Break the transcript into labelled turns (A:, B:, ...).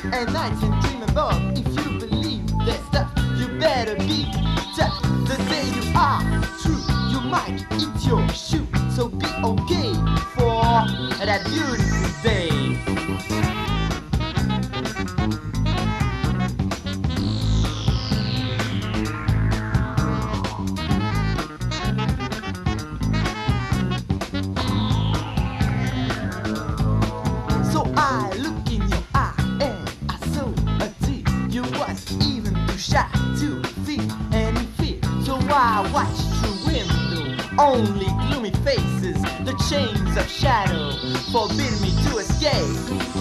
A: and nights and dream above. If you believe that stuff, you better be tough. The day you are true, you might eat your shoe. So be okay for that beautiful day. So I look in your eye and I saw a tear. You was even too shy to feel any fear. So I watched through window, only gloomy faces, the chains of shadow forbid me to escape.